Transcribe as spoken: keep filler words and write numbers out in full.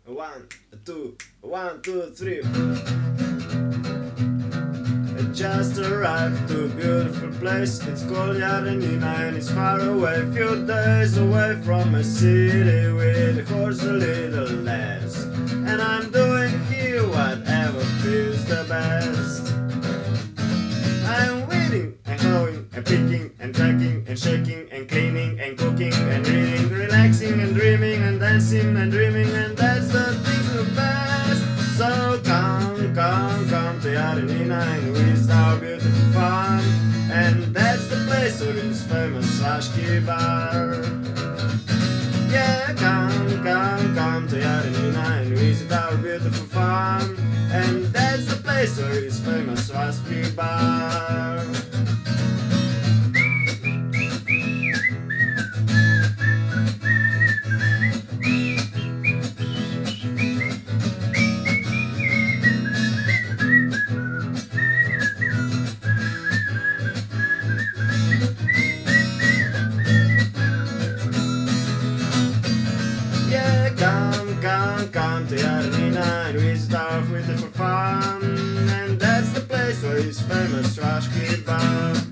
One, two, one, two, three. Just arrived to a beautiful place. It's called Yarenina and it's far away, few days away from a city with a horse a little less. And I'm doing here whatever feels the best. I'm weeding and hoeing and picking and tracking and shaking and cleaning and cooking and reading, relaxing and dreaming and dancing and dreaming, and that's the things the best. So come, come, come to Yarenina and visit our beautiful farm, and that's the place where is famous Svashki bar. Yeah, come, come, come to Yarenina and visit our beautiful farm, and that's the place where is famous Svashki bar. Yeah, come, come, come to Yarenina and visit our beautiful farm, and that's the place where is famous Svashki bar.